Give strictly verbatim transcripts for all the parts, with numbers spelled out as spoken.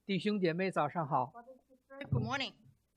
弟兄姐妹早上好。 Good morning.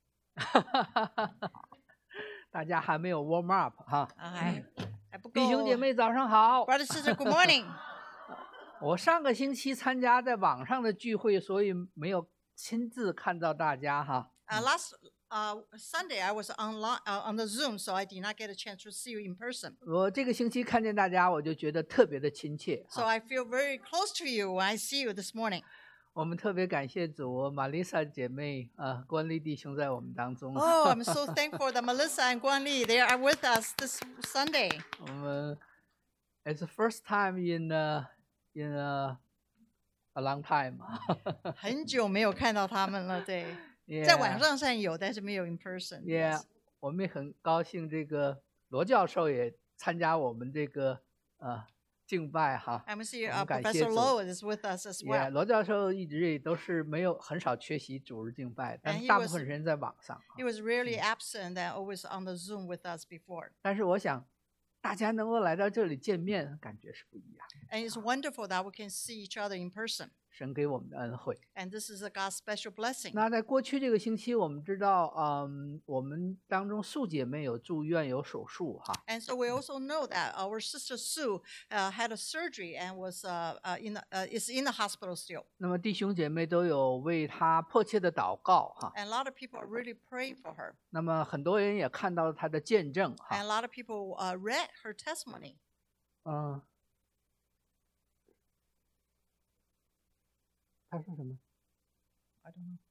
大家还没有 warm up 哈。 还还不够。 弟兄姐妹早上好。 Brother sister, good morning. 我上个星期参加在网上的聚会，所以没有亲自看到大家哈。 Uh, last uh, Sunday I was online uh, on the Zoom, so I did not get a chance to see you in person. 我这个星期看见大家，我就觉得特别的亲切。 So I feel very close to you when I see you this morning. 我们特别感谢主，玛丽莎姐妹啊，关丽弟兄在我们当中。 Oh, I'm so thankful that Melissa and Guan Li, they are with us this Sunday. 我们 It's the first time in a, in a, a long time. 很久没有看到他们了，对。 Yeah. 在网上上有，但是没有 in person. Yeah, 我们也很高兴，这个罗教授也参加我们这个呃敬拜哈。 I see uh, Professor Lowe is with us as well. Yeah, 罗教授一直也都是没有很少缺席主日敬拜，但大部分时间在网上。 He was really absent and always on the Zoom with us before. 但是我想，大家能够来到这里见面，感觉是不一样。 And it's wonderful that we can see each other in person. 神给我们的恩惠。 And this is a God's special blessing. 那在过去这个星期，我们知道，嗯，我们当中素姐妹有住院有手术哈。 And so we also know that our sister Sue uh, had a surgery and was uh, uh, in the, uh, is in the hospital still. 那么弟兄姐妹都有为她迫切的祷告哈。 And a lot of people are really praying for her. 那么很多人也看到她的见证哈。 And a lot of people uh, read her testimony. 嗯。他说什么 I don't know.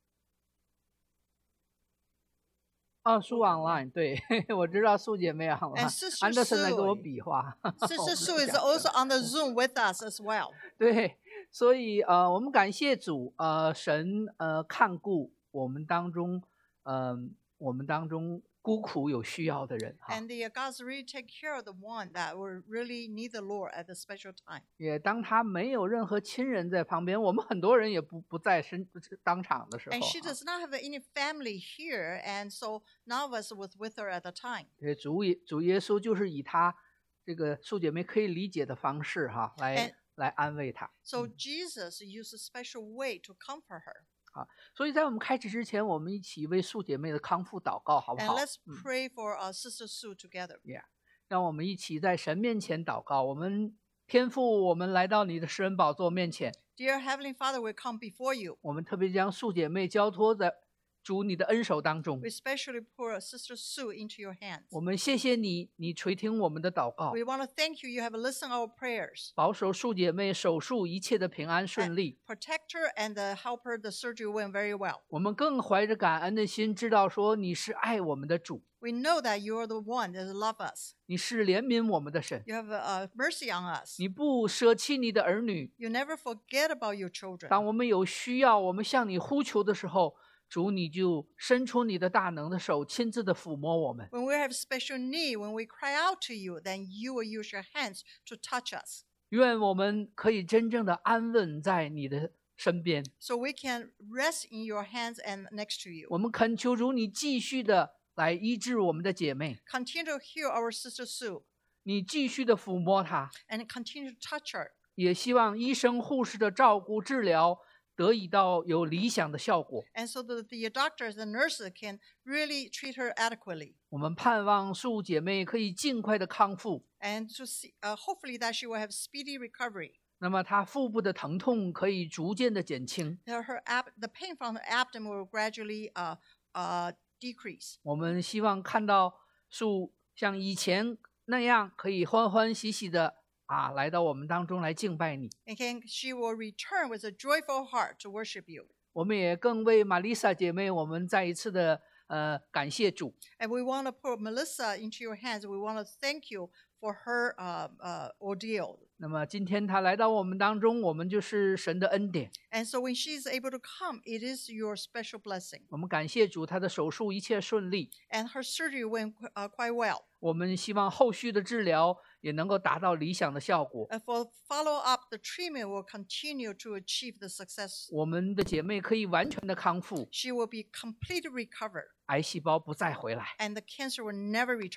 哦，苏 online 对，我知道苏姐妹 online， 安德森在给我比划。 Sister Sue is also on the Zoom with us as well. 对，所以呃，我们感谢主，呃，神呃看顾我们当中，嗯、呃，我们当中孤苦有需要的人。 And the God's really take care of the one that will really need the Lord at the special time. 也当他没有任何亲人在旁边，我们很多人也不不在身当场的时候。 And she does not have any family here, and so none of us was with her at the time. 主耶主耶稣就是以他这个素姐妹可以理解的方式哈，来来安慰她。 So Jesus used a special way to comfort her. 好，所以在我们开始之前，我们一起为素姐妹的康复祷告，好不 And 好？ let's pray for our sister Sue together. Yeah， 让我们一起在神面前祷告。我们天父，我们来到你的施恩宝座面前。 Dear Heavenly Father, we come before you. 我们特别将素姐妹交托在主你的恩手当中。 We especially pour Sister Sue into your hands. 我们谢谢你，你垂听我们的祷告， We want to thank you. You have listened our prayers. 保守素姐妹手术一切的平安顺利。 Protect her and uh, help her. The surgery went very well. 我们更怀着感恩的心，知道说你是爱我们的主， We know that you are the one that love us. 你是怜悯我们的神， You have uh, mercy on us. 你不舍弃你的儿女。 You never forget about your children. 当我们有需要，我们向你呼求的时候，主你就伸出你的大能的手，亲自的抚摸我们。 When we have special need, when we cry out to you, then you will use your hands to touch us. 愿我们可以真正的安稳在你的身边。 So we can rest in your hands and next to you. 我们恳求主你继续的来医治我们的姐妹， Continue to heal our sister Sue 你继续的抚摸她， and continue to touch her. 也希望医生护士的照顾治疗得以到有理想的效果。 And so that the doctors and nurses can really treat her adequately. 我们盼望素姐妹可以尽快的康复， And to see, uh, hopefully that she will have speedy recovery. 那么她腹部的疼痛可以逐渐的减轻。 That her ab- the pain from her abdomen will gradually uh, uh, decrease. 我们希望看到素像以前那样，可以欢欢喜喜的啊来到我们当中来敬拜你。 And can, she will return with a joyful heart to worship you. 我们也更为玛丽莎姐妹，我们再一次的呃感谢主。 And we want to put Melissa into your hands. We want to thank you for her uh, uh, ordeal. 那么今天她来到我们当中，我们就是神的恩典。 And so when she's able to come, it is your special blessing. 我们感谢主，她的手术一切顺利。 And her surgery went uh, quite well. 我们希望后续的治疗也能够达到理想的效果。 And for follow up, the treatment will continue to achieve the success. 我们的姐妹可以完全的康复， She will be completely recovered, 癌细胞不再回来。 and the cancer will never return.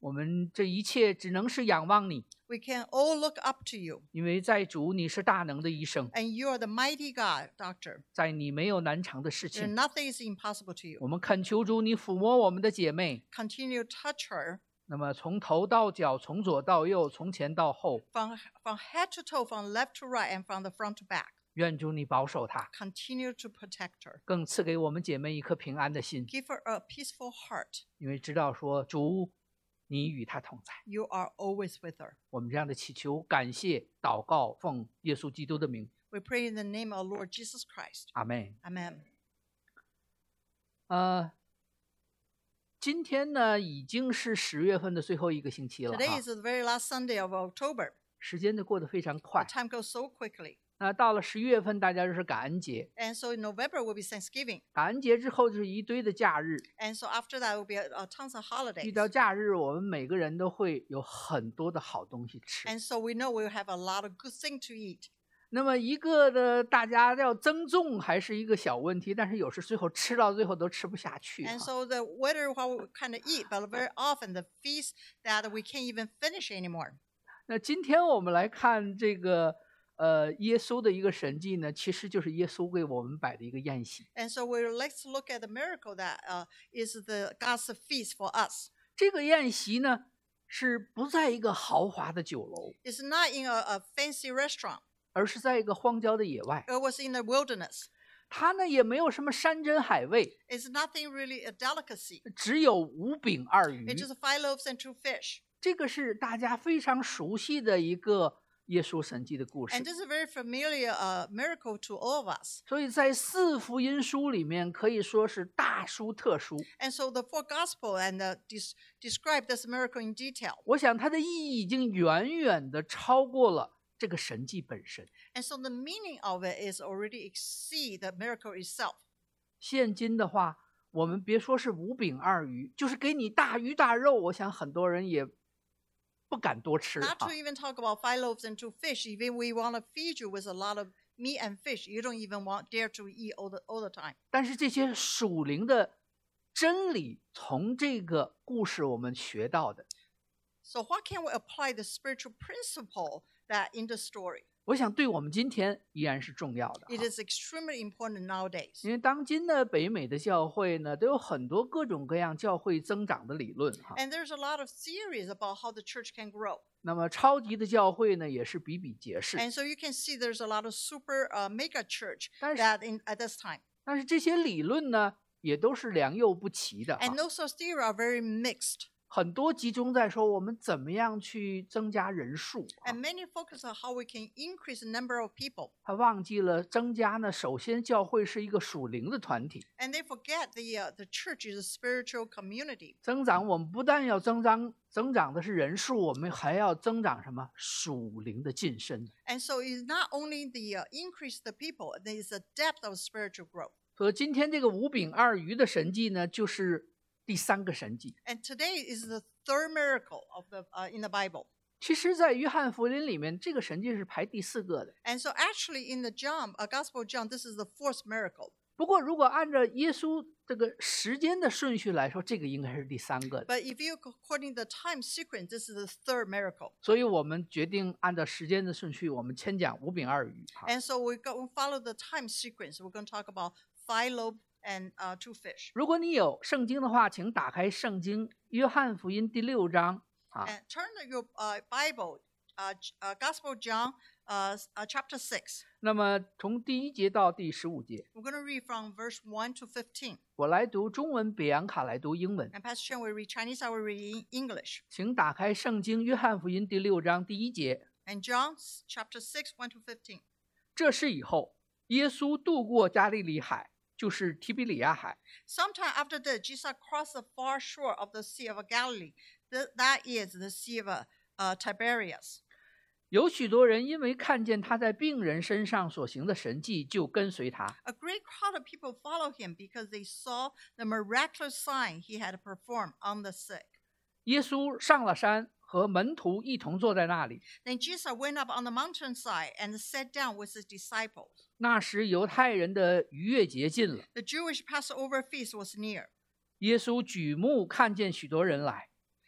我们这一切只能是仰望你， We can all look up to you. 因为在主你是大能的医生， And you are the mighty God, doctor. 在你没有难成的事 There 情。 nothing is impossible to you. 我们恳求主你抚摸我们的姐妹， Continue to touch her 那么从头到脚，从左到右，从前到后， from, from head to toe, from left to right, and from the front to back. 愿主你保守她， Continue to protect her. 更赐给我们姐妹一颗平安的心， Give her a peaceful heart. 因为知道说主你与她同在。 You are always with her. 我们这样的祈求、感谢、祷告，奉耶稣基督的名， We pray in the name of Lord Jesus Christ. 阿门。 Amen. 呃，今天呢已经是十月份的最后一个星期了 Today 哈 is the very last Sunday of October. 时间就过得非常 The 快。 time goes so quickly. 那到了十一月份，大家就是感恩节， And so in November will be Thanksgiving. 感恩节之后就是一堆的假日。 And so after that will be uh, tons of 遇 holidays. 到假日，我们每个人都会有很多的好东西吃。 And so we know we'll have a lot of good things to eat. 那么一个的大家要增重还是一个小问题，但是有时最后吃到最后都吃不下去 And 哈。 so the whether what we kind of eat, but very often the feast that we can't even finish anymore. 那今天我们来看这个呃耶稣的一个神迹呢，其实就是耶稣为我们摆的一个宴席。 And so we let's look at the miracle that uh, is the God's feast for us. 这个宴席呢是不在一个豪华的酒楼， It's not in a, a fancy restaurant. 而是在一个荒郊的野外。 It was in the wilderness. 它呢也没有什么山珍海味， It's nothing really a delicacy. 只有五饼二鱼 It's。just five loaves and two fish. 这个是大家非常熟悉的一个耶稣神迹的故事 And。this is a very familiar uh, miracle to all of us. 所以在四福音书里面可以说是大书特书。 And so the four gospel and uh, des- describe this miracle in detail. 我想它的意义已经远远的超过了这个神迹本身。 And so the meaning of it is already exceed the miracle itself. 现今的话，我们别说是五饼二鱼，就是给你大鱼大肉，我想很多人也不敢多吃 Not 哈 to。even talk about five loaves and two fish. Even we want to feed you with a lot of meat and fish, you don't even want dare to eat all the all the time. 但是这些属灵的真理，从这个故事我们学到的， So what can we apply the spiritual principle that in the story? 我想对我们今天依然是重要的哈。 It is extremely important nowadays. 因为当今的北美的教会呢，都有很多各种各样教会增长的理论哈。 And there's a lot of theories about how the church can grow. 那么超级的教会呢，也是比比皆是。 And so you can see there's a lot of super uh, mega church 但是 that in at this time. 但是这些理论呢，也都是良莠不齐的哈 And。those of theory are very mixed. 很多集中在说我们怎么样去增加人数啊 And many focus on how we can increase the number of people. 他忘记了增加呢，首先教会是一个属灵的团体， And they forget the uh, the church is a spiritual community. 增长我们不但要增长增长的是人数，我们还要增长什么属灵的晋升。 And so it's not only the uh, increase the people, there is a depth of spiritual growth. 所以今天这个五饼二鱼的神迹呢，就是第三个神迹。 And today is the third miracle of the uh, in the Bible. 其实，在约翰福音里面，这个神迹是排第四个的。 And so actually in the John, uh, Gospel of John, this is the fourth miracle. 不过，如果按照耶稣这个时间的顺序来说，这个应该是第三个的。 But if you according the time sequence, this is the third miracle. 所以我们决定按照时间的顺序，我们先讲五饼二鱼。哈， And so we're going to follow the time sequence. We're going to talk about five loaves and uh, two fish. 如果你有圣经的话，请打开圣经约翰福音第六章啊。 And turn to your uh, Bible, uh, J- uh, Gospel of John, uh, s- uh, chapter six. 那么从第一节到第十五节， We're going to read from verse one to fifteen. 我来读中文，北洋卡来读英文。 And Pastor Chen will read Chinese, I will read in English. 请打开圣经约翰福音第六章第一节。 And John s- chapter six, one to fifteen. 这事以后，耶稣渡过加利利海，就是提比里亚海。 Sometime after this, Jesus crossed the far shore of the Sea of Galilee. Th- that is the Sea of uh, uh, Tiberias. 有许多人因为看见他在病人身上所行的神迹，就跟随他。 A great crowd of people followed him because they saw the miraculous sign he had performed on the sick. 耶稣上了山，和门徒一同坐在那里。 Then Jesus went up on the mountainside and sat down with his disciples. 那时犹太人的逾越节近了， The Jewish Passover feast was near. 耶稣举目看见许多人来，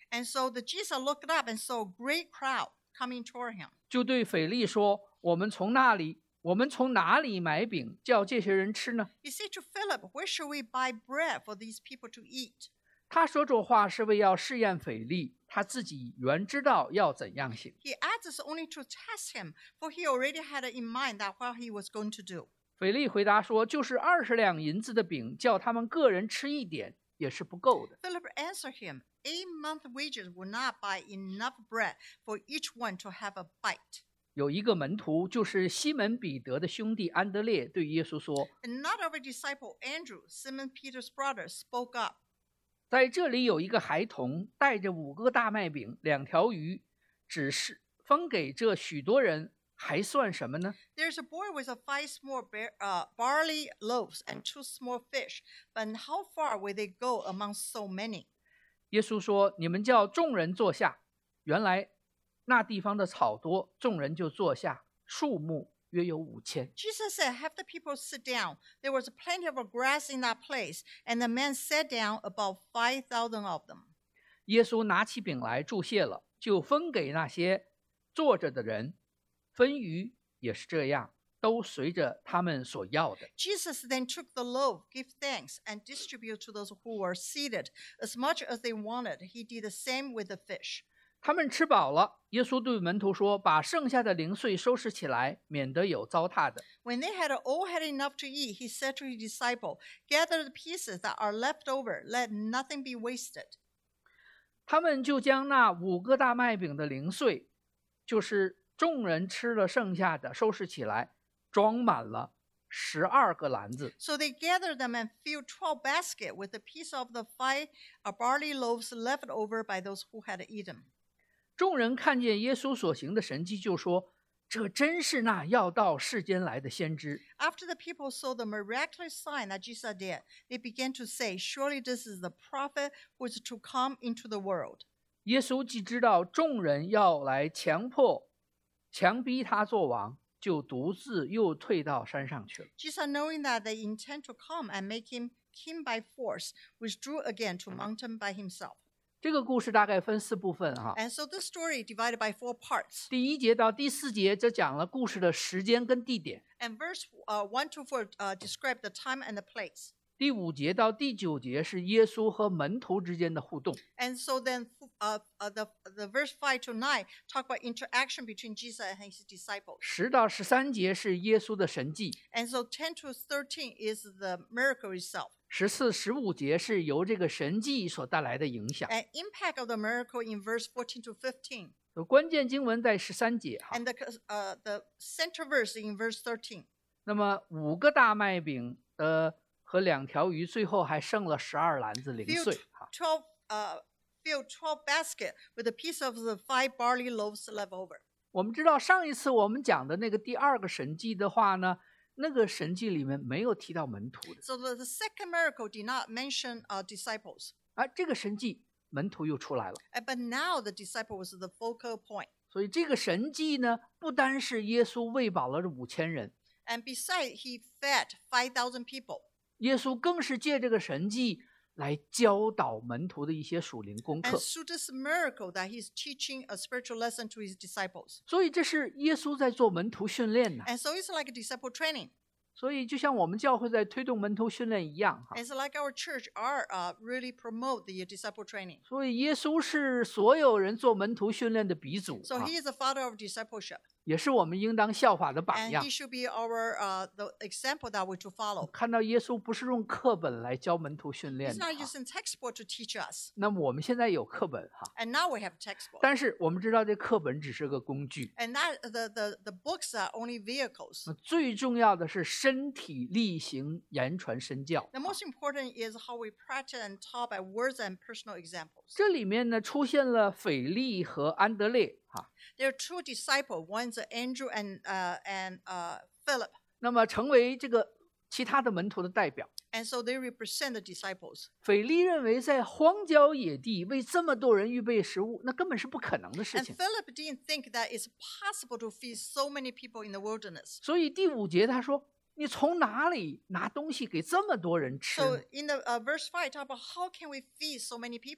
And so the Jesus looked up and saw a great crowd coming toward him. 就对腓力说：“我们从那里，我们从哪里买饼，叫这些人吃呢？” He said to Philip, "Where shall we buy bread for these people to eat?" 他说这话是为要试验腓力，他自己原知道要怎样行。 He asked this only to test him, for he already had in mind that what he was going to do. 腓力回答说：“就是二十两银子的饼，叫他们个人吃一点，也是不够的。” Philip answered him, "Eight month wages will not buy enough bread for each one to have a bite." 有一个门徒，就是西门彼得的兄弟安德烈，对耶稣说 Another of a disciple, Andrew, Simon Peter's brother, spoke up.：“ 在这里有一个孩童，带着五个大麦饼、两条鱼，只是分给这许多人，还算什么呢？” There's a boy with a five small bear, uh, barley loaves and two small fish, but how far will they go among so many? 耶稣说：“你们叫众人坐下。”原来那地方的草多，众人就坐下，数目约有五千。 Jesus said, "Have the people sit down." There was plenty of grass in that place, and the men sat down, about five thousand of them. 耶稣拿起饼来祝谢了，就分给那些坐着的人。分鱼也是这样，都随着他们所要的。 Jesus then took the loaf, gave thanks, and distributed to those who were seated as much as they wanted. He did the same with the fish. 他们吃饱了，耶稣对门徒说：“把剩下的零碎收拾起来，免得有糟蹋的。” When they had all had enough to eat, he said to his disciple, "Gather the pieces that are left over. Let nothing be wasted." 他们就将那五个大麦饼的零碎，就是众人吃了剩下的，收拾起来，装满了十二个篮子。 So they gathered them and filled twelve baskets with a piece of the five uh, barley loaves left over by those who had eaten. 众人看见耶稣所行的神迹，就说：“这真是那要到世间来的先知。” After the people saw the miraculous sign that Jesus did, they began to say, "Surely this is the prophet who is to come into the world." 耶稣既知道众人要来强迫、强逼他做王，就独自又退到山上去了。 Jesus, knowing that they intend to come and make him king by force, withdrew again to mountain by himself. 这个故事大概分四部分哈。 And so this story divided by four parts. 第一节到第四节，这讲了故事的时间跟地点。 And verse uh, one to four uh, describe the time and the place. 第五节到第九节是耶稣和门徒之间的互动。 And so then uh, uh, the, the verse five to nine talk about interaction between Jesus and his disciples. 十到十三节是耶稣的神迹。 And so ten to thirteen is the miracle itself. 十四、十五节是由这个神迹所带来的影响。 And impact of the miracle in verse fourteen to fifteen. 关键经文在十三节哈。 And the, uh, the center verse in verse thirteen. 那么五个大麦饼呃和两条鱼，最后还剩了十二篮子零 Filled 碎哈。 twelve, uh, filled twelve baskets with a piece of the five barley loaves left over. 我们知道上一次我们讲的那个第二个神迹的话呢，那个神迹里面没有提到门徒的 So the, the second miracle did not mention uh, disciples. 啊，这个神迹门徒又出来了。 Uh, But now the disciple was the focal point. 所以这个神迹呢，不单是耶稣喂饱了这五千人， And besides, he fed five thousand people. 耶稣更是借这个神迹来教导门徒的一些属灵功 And 课。 through this miracle that he's teaching a spiritual lesson to his disciples. 所以这是耶稣在做门徒训练呢。 And so it's like a disciple training. 所以就像我们教会在推动门徒训练一样哈。 And so like our church are uh, really promote the disciple training. 所以耶稣是所有人做门徒训练的鼻祖 So 啊， he is the father of discipleship. 也是我们应当效法的榜 And 样 he。should be our uh, the example that we're to follow. 看到耶稣不是用课本来教门徒训 He's 练的 not 哈。 using textbook to teach us. 那么我们现在有课本哈， And now we have textbook. 但是我们知道这课本只是个工具， And that the, the, the books are only vehicles. 那最重要的是身体力行言传身教。 The most important is how we practice and taught by words and personal examples. 这里面呢出现了腓力和安德烈哈， There are two disciples. One's Andrew and uh, and uh, Philip. 那么成为这个其他的门徒的代表。 And so they represent the disciples. 腓力认为在荒郊野地为这么多人预备食物，那根本是不可能的事 And 情。 Philip didn't think that it's possible to feed so many people in the wilderness. 所以第五节他说：“你从哪里拿东西给这么多人吃 So 呢？” in the uh, verse five, talk about how can we feed so many people.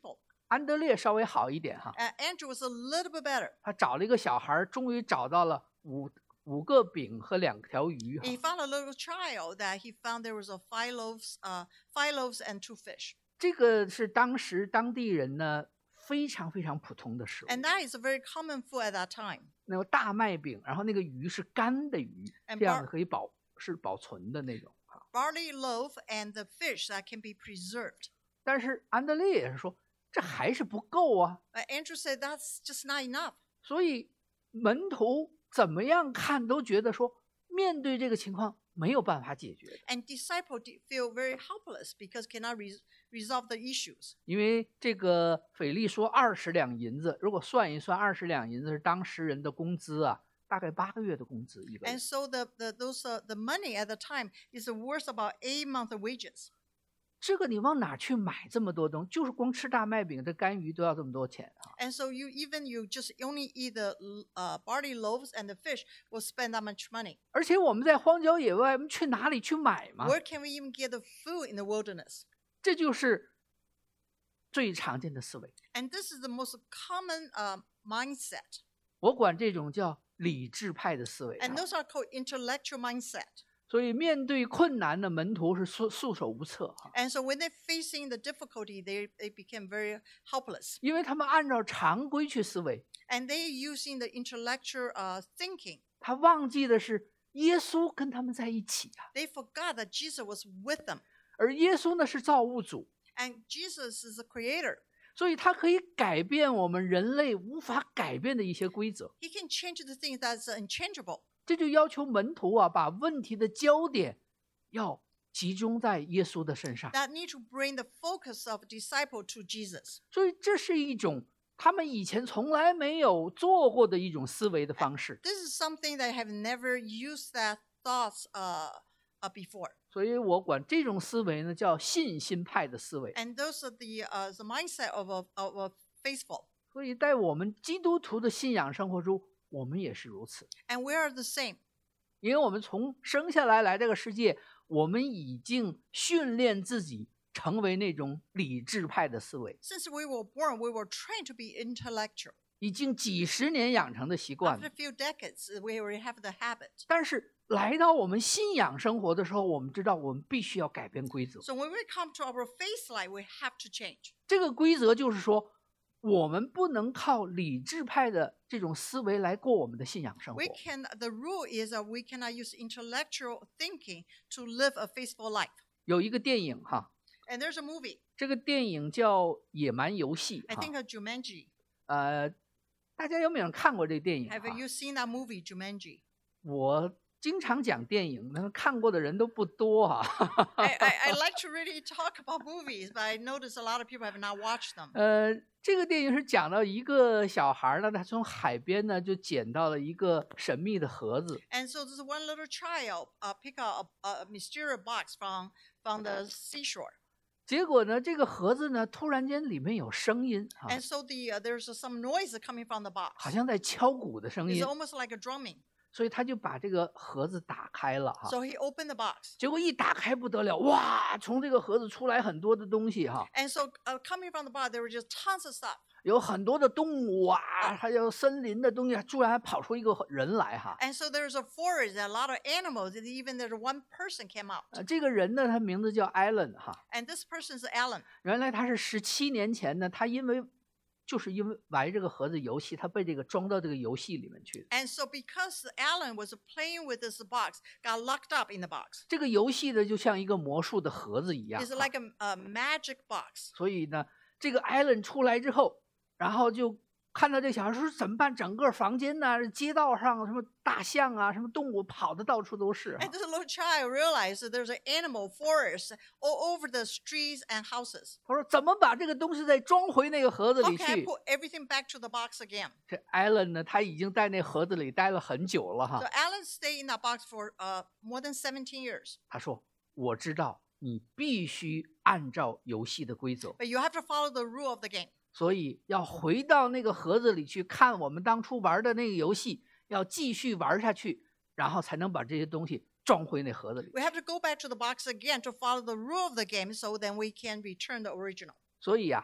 安德烈稍微好一点哈， Uh, Andrew was a little bit better. 他找了一个小孩，终于找到了五五个饼和两条鱼哈。 He found a little child that he found there was a five loaves, uh, five loaves and two fish. 这个是当时当地人呢非常非常普通的食物。 And that is a very common food at that time. 那个大麦饼，然后那个鱼是干的鱼， And 这样 bar- 可以保是保存的那种哈。 Barley loaf and the fish that can be preserved. 但是安德烈也是说，这还是不够啊。 But Andrew said that's just not enough. 所以门徒怎么样看都觉得说，面对这个情况没有办法解决， And disciples did feel very helpless because cannot res- resolve the issues. 因为这个腓力说二十两银子，如果算一算，二十两银子是当时人的工资啊，大概八个月的工资一个人。 And so the, the those uh, the money at the time is worth about eight months of wages. 这个你往哪去买这么多东西？就是光吃大麦饼这干鱼都要这么多钱啊！ And so you even you just only eat the uh, barley loaves and the fish will spend that much money. 而且我们在荒郊野外，我们去哪里去买嘛？ Where can we even get the food in the wilderness? 这就是最常见的思维。 And this is the most common uh, mindset. 我管这种叫理智派的思维啊。 And those are called intellectual mindset. 所以面对困难的门徒是束束手无策啊， And so when they're facing the difficulty, they, they became very helpless. 因为他们按照常规去思维， And they're using the intellectual uh, thinking. 他忘记的是耶稣跟他们在一起啊， They forgot that Jesus was with them. 而耶稣呢是造物主， And Jesus is the creator. 所以他可以改变我们人类无法改变的一些规则。 He can change the things that's unchangeable. 这就要求门徒啊，把问题的焦点要集中在耶稣的身上。 That need to bring the focus of disciple to Jesus. 所以这是一种他们以前从来没有做过的一种思维的方式。 This is something that I have never used that thoughts uh, uh, before. 所以我管这种思维呢叫信心派的思维。 And those are the uh, the mindset of a, of a faithful. 所以在我们基督徒的信仰生活中，我们也是如此。 And we are the same. 因为我们从生下来来这个世界，我们已经训练自己成为那种理智派的思维， Since we were born, we were trained to be intellectual. 已经几十年养成的习惯 After 了 a。few decades, we already have the habit. 但是来到我们信仰生活的时候，我们知道我们必须要改变规则。 So when we come to our faith life, we have to change. 这个规则就是说，我们不能靠理智派的这种思维来过我们的信仰生活 We。can. The rule is that we cannot use intellectual thinking to live a faithful life. 有一个电影哈， And there's a movie. 这个电影叫《野蛮游戏》 I 哈 think of Jumanji. 呃，大家有没有人看过这个电影 Have 哈？ you seen that movie, Jumanji? 我经常讲电影，那看过的人都不多哈。 I, I, I like to really talk about movies, but I notice a lot of people have not watched them. 呃，这个电影是讲到一个小孩呢，他从海边呢就捡到了一个神秘的盒子， And so this one little child uh, pick out a, a mysterious box from, from the seashore. 结果呢，这个盒子呢突然间里面有声音啊， And so the uh, there's some noise coming from the box. 好像在敲鼓的声 It's 音， almost like a drumming. 所以他就把这个盒子打开了哈。 So he opened the box. 结果一打开不得了，哇，从这个盒子出来很多的东西哈， And so uh, coming from the box, there were just tons of stuff. 有很多的动物啊，还有森林的东西，突然还跑出一个人来哈。 And so there's a forest, a lot of animals, and even there's one person came out. 呃，这个人呢，他名字叫艾伦哈。 And this person is Alan. 原来他是十七年前呢，他因为就是因为玩这个盒子游戏，他被这个装到这个游戏里面去的。 And so because Alan was playing with this box, got locked up in the box. 这个游戏呢，就像一个魔术的盒子一样 It's 哈。 like a, a magic box. 所以呢，这个艾伦出来之后，然后就看到这小孩说怎么办？整个房间呐、街道上什么大象啊，什么动物跑的到处都是哈 And this little child realized that there's an animal forest all over the streets and houses. 他说怎么把这个东西再装回那个盒子 How 里 can I 去？ put everything back to the box again? 这艾伦呢，他已经在那盒子里待了很久了 So 哈。 Alan stayed in that box for uh, more than seventeen years. 他说我知道你必须按照游戏的规则， But you have to follow the rule of the game. 所以要回到那个盒子里去看我们当初玩的那个游戏，要继续玩下去，然后才能把这些东西装回那盒子里。 We have to go back to the box again to follow the rule of the game so then we can return the original. 所以啊，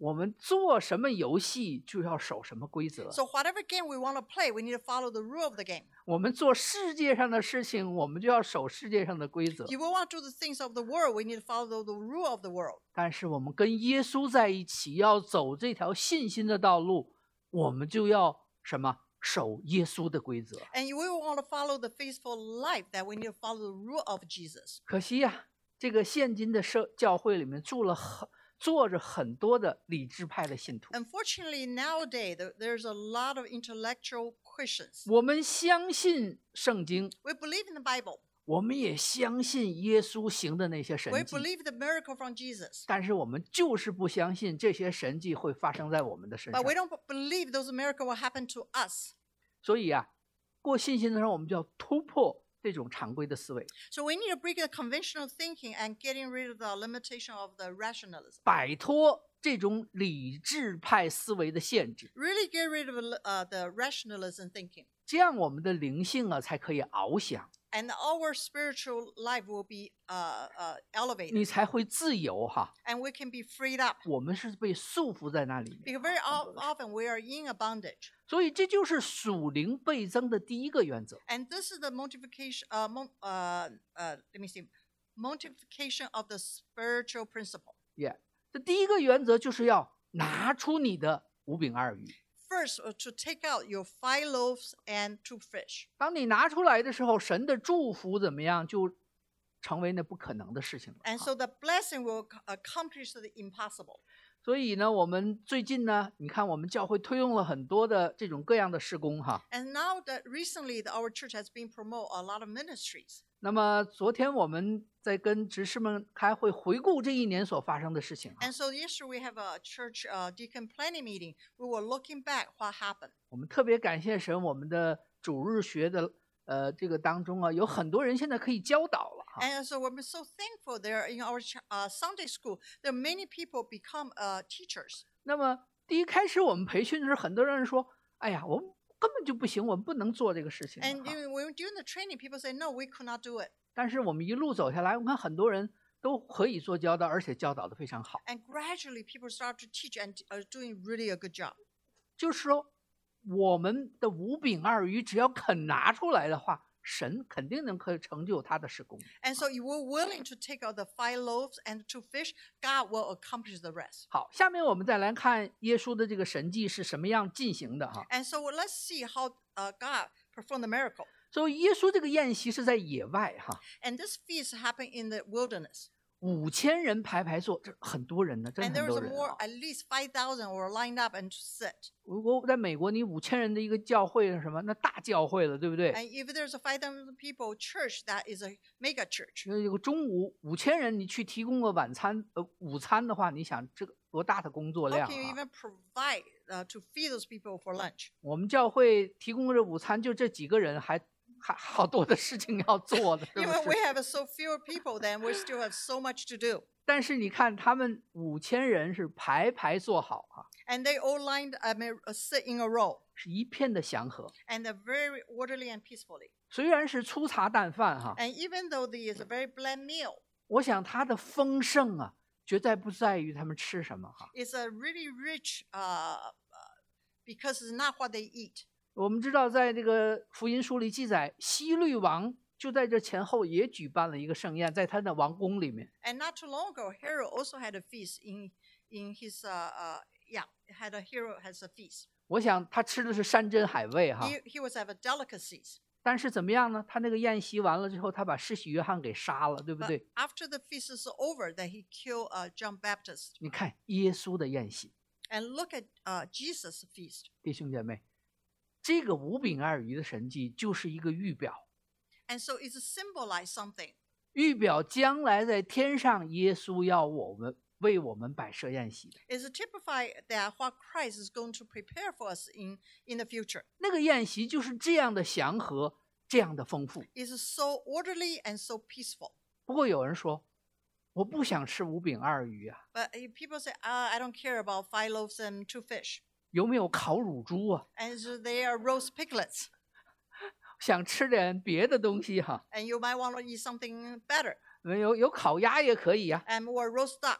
我们做什么游戏就要守什么规则。 So whatever game we want to play, we need to follow the rule of the game. 我们做世界上的事情，我们就要守世界上的规则。 If we want to do the things of the world, we need to follow the rule of the world. 但是我们跟耶稣在一起，要走这条信心的道路，我们就要什么？守耶稣的规则。 And if we want to follow the faithful life, that we need to follow the rule of Jesus. 可惜呀、这个现今的社教会里面住了很坐着很多的理智派的信徒。 Unfortunately, nowadays, there- there's a lot of intellectual Christians. 我们相信圣经， We believe in the Bible. 我们也相信耶稣行的那些 We 神迹， believe the miracle from Jesus. 但是我们就是不相信这些神迹会发生在我们的身 But 上。 we don't believe those miracles will happen to us. 所以啊，过信心的时候，我们就要突破这种常规的思维， So we need to break the conventional thinking and getting rid of the limitation of the rationalism. 摆脱这种理智派思维的限制， Really get rid of uh, the rationalism thinking. 这样我们的灵性啊才可以翱翔， And our spiritual life will be uh, uh, 你 elevated. 才会自由哈。 And we can be freed up. 我们是被束缚在那里面， Because very of- often we are in a bondage. 所以这就是属灵倍增的第一个原则。 And this is the multiplication, uh, mon- uh, uh, let me see, multiplication of the spiritual principle. 耶、这第一个原则就是要拿出你的五饼二鱼。 First, uh, to take out your five loaves and two fish. 当你拿出来的时候，神的祝福怎么样，就成为那不可能的事情了。 And 哈 so the blessing will ac- accomplish the impossible. 所以呢，我们最近呢，你看我们教会推动了很多的这种各样的事工哈。 And now that recently the- our church has been promote a lot of ministries. 那么昨天我们在跟执事们开会，回顾这一年所发生的事情哈。 And so yesterday we have a church uh, deacon planning meeting. We were looking back what happened. 我们特别感谢神，我们的主日学的呃这个当中啊，有很多人现在可以教导了哈。 And so we're so thankful there in our ch- uh, Sunday school. There are many people become uh, teachers. 那么第一开始我们培训的时候，很多人说：“哎呀，我们根本就不行，我们不能做这个事情的。 And 哈 even when during the training, people say, no, we could not do it. 但是我们一路走下来，我看很多人都可以做教导，而且教导的非常好。 And gradually people start to teach and are doing really a good job. 就是说，我们的五饼二鱼只要肯拿出来的话，神肯定能可以成就他的事工。 And so if we're willing to take out the five loaves and two fish, God will accomplish the rest. 好，下面我们再来看耶稣的这个神迹是什么样进行的哈。 And so let's see how uh, God performed the miracle. 所以耶稣这个宴席是在野外哈， And this feast happened in the wilderness. 五千人排排坐，这很多人呢，真 And 的 there 很 was 多人 more, 啊。 at least five thousand were lined up and to sit. 如果在美国，你五千人的一个教会是什么？那大教会了，对不对？ And if there's a five thousand people church, that is a mega church. 那有个中午五千人，你去提供个晚餐呃午餐的话，你想这个多大的工作 How 量 can you 啊？ even provide uh, to feed those people for lunch? 我们教会提供这午餐，就这几个人还还好多的事情要做的，是不 Even we 是？ have so few people, then we still have so much to do. 但是你看，他们五千人是排排坐好啊， And they all lined, I mean, uh, sit in a row, 是一片的祥和。 and they're very orderly and peacefully. 虽然是粗茶淡饭哈， And even though there is a very bland meal, 我想它的丰盛啊，绝在不在于他们吃什么哈。 it's a really rich uh, uh, because it's not what they eat. 我们知道，在这个福音书里记载，希律王就在这前后也举办了一个盛宴，在他的王宫里面。 And not too long ago, Herod also had a feast in in his uh, uh yeah, had a hero has a feast. 我想他吃的是山珍海味哈， He he was have a delicacies. 但是怎么样呢？他那个宴席完了之后，他把施洗约翰给杀了，对不 But 对？ after the feast is over, that he killed uh, John Baptist. 你看耶稣的宴席， And look at uh, Jesus' feast. 弟兄姐妹，这个五饼二鱼的神迹就是一个预表， And so it's symbolize something. 预表将来在天上耶稣要我们为我们摆设宴席的。 It's a typify that what Christ is going to prepare for us in, in the future. 那个宴席就是这样的祥和，这样的丰富。 It's so orderly and so peaceful. 不过有人说，我不想吃五饼二鱼啊， But if people say, uh, I don't care about five loaves and two fish. 有没有烤乳猪啊？ And so they are roast piglets. 想吃点别的东西哈、 And you might want to eat something better. 有有烤鸭也可以呀、 And or roast duck.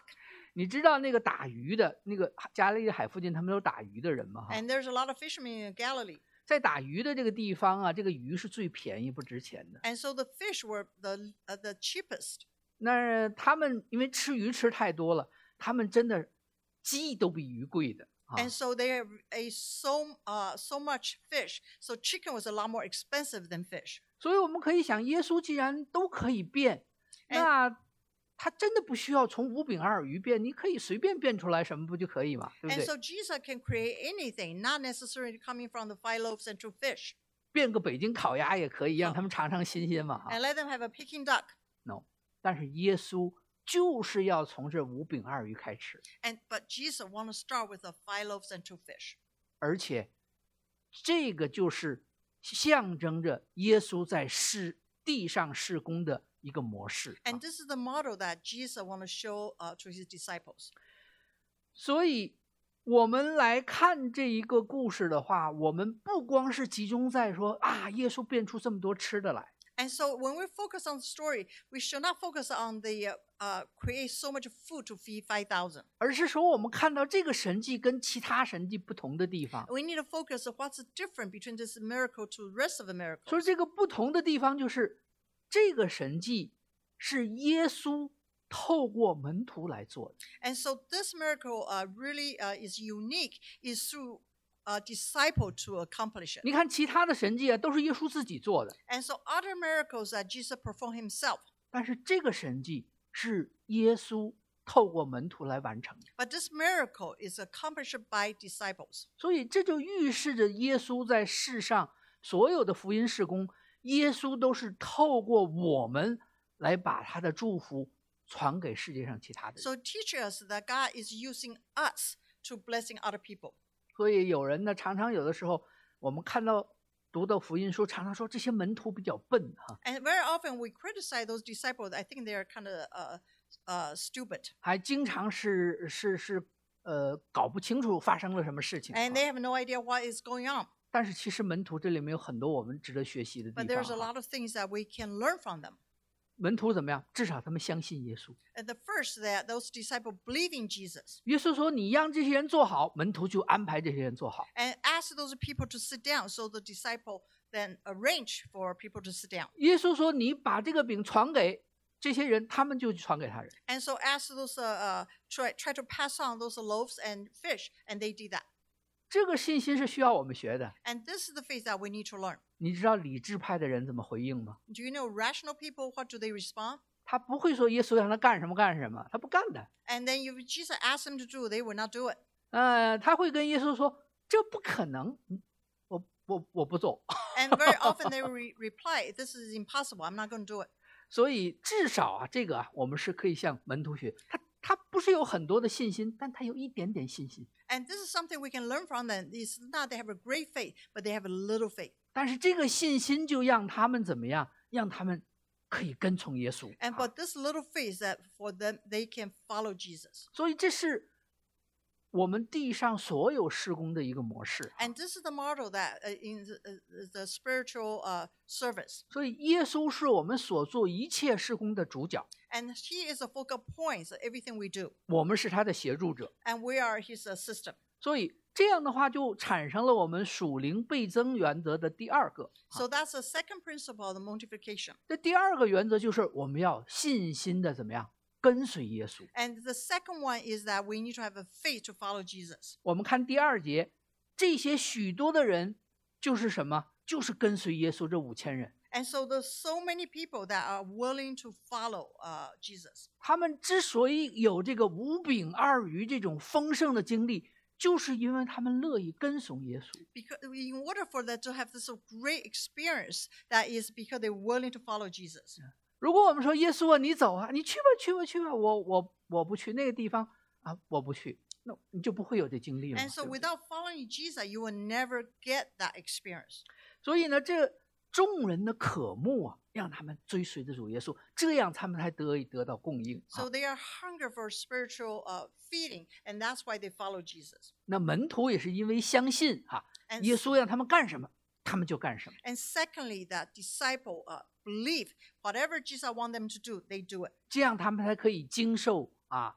你知道那个打鱼的那个加利利海附近，他们都是打鱼的人吗？哈， And there's a lot of fishermen in Galilee. 在打鱼的这个地方啊，这个鱼是最便宜不值钱的。 And so the fish were the uh, the cheapest. 那他们因为吃鱼吃太多了，他们真的鸡都比鱼贵的啊。 And so they ate so uh, so much fish. So chicken was a lot more expensive than fish. 所以我们可以想，耶稣既然都可以变，那他真的不需要从五饼二鱼变，你可以随便变出来什么不就可以吗？对不 And 对？ so Jesus can create anything, not necessarily coming from the five loaves and two fish. 变个北京烤鸭也可以，让他们尝尝新鲜嘛。哈 And let them have a Peking duck. ，no， 但是耶稣就是要从这五饼二鱼开始， And but Jesus want to start with the five loaves and two fish. 而且这个就是象征着耶稣在世地上事工的一个模式。 And this is the model that Jesus want to show uh, to his disciples. 所以我们来看这一个故事的话，我们不光是集中在说啊，耶稣变出这么多吃的来， And so when we focus on the story, we should not focus on the uh, uh, create so much food to feed five thousand. 而是说我们看到这个神迹跟其他神迹不同的地方。 We need to focus on what's different between this miracle to the rest of the 所 miracles. 以这个不同的地方就是这个神迹是耶稣透过门徒来做的。 And so this miracle uh, really uh, is unique, is through a disciple to accomplish it. 你看其他的神迹啊，都是耶稣自己做的， And so other miracles that Jesus performed himself, 但是这个神迹是耶稣透过门徒来完成的。 but this miracle is accomplished by disciples. 所以这就预示着耶稣在世上所有的福音事工，耶稣都是透过我们来把他的祝福传给世界上其他的人。 So teach us that God is using us to blessing other people. 所以有人呢，常常有的时候我们看到读到福音书，常常说这些门徒比较笨哈， And very often we criticize those disciples. I think they're kind of uh, uh, stupid. 还经常是是是呃搞不清楚发生了什么事情。 And they have no idea what is going on. 但是其实门徒这里面有很多我们值得学习的 But 地 there's a 方哈。 lot of things that we can learn from them. 门徒怎么样？至少他们相信耶稣。 And the first, that those disciples believe in Jesus 耶稣说：“你让这些人做好，门徒就安排这些人做好。” and ask those people to sit down. So the disciple then arrange for people to sit down. 耶稣说：“你把这个饼传给这些人，他们就传给他人。 And so ask those uh, uh, try try to pass on those loaves and fish, and they did that. ” 这个信心是需要我们学的。 And this is the faith that we need to learn. 你知道理智派的人怎么回应吗？ Do you know rational people? What do they respond? 他不会说耶稣让他干什么干什么，他不干的。 And then if Jesus asked them to do, they will not do it. 呃，他会跟耶稣说：“这不可能，嗯我我我不做。 And very often they will re- reply, "This is impossible. I'm not going to do it." ” 所以至少啊，这个啊，我们是可以向门徒学。他他不是有很多的信心，但他有一点点信心。 And this is something we can learn from them. It's not they have a great faith, but they have a little faith. 但是这个信心就让他们怎么样？让他们可以跟从耶稣。 And 啊 but this little faith that for them they can follow Jesus. 所以这是我们地上所有事工的一个模式。 And this is the model that uh, in the, uh, the spiritual uh, service. 所以耶稣是我们所做一切事工的主角， And he is the focal point of everything we do. 我们是他的协助者。 And we are his assistant. 所以这样的话，就产生了我们属灵倍增原则的第二个。 So that's the second principle of the multiplication. 这第二个原则就是我们要信心的怎么样跟随耶稣。 And the second one is that we need to have a faith to follow Jesus. 我们看第二节，这些许多的人就是什么？就是跟随耶稣这五千人。 And so there's so many people that are willing to follow uh, Jesus. 他们之所以有这个五饼二鱼这种丰盛的经历，就是因为他们乐意跟从耶稣。 Because in order for them to have this great experience, that is because they're willing to follow Jesus. 如果我们说耶稣啊，你走啊，你去吧，去吧，去吧，我我我不去那个地方啊，我不去，那你就不会有这经历了嘛。 And so 对不对 without following Jesus, you will never get that experience. 所以呢，这众人的渴慕啊，让他们追随着主耶稣，这样他们才得以得到供应啊 So。they are hunger for spiritual uh, feeding, and that's why they follow Jesus. 那门徒也是因为相信啊， And 耶稣让他们干什么，他们就干什么。 And secondly, that disciple uh, believe whatever Jesus want them to do, they do it. 这样他们才可以经受啊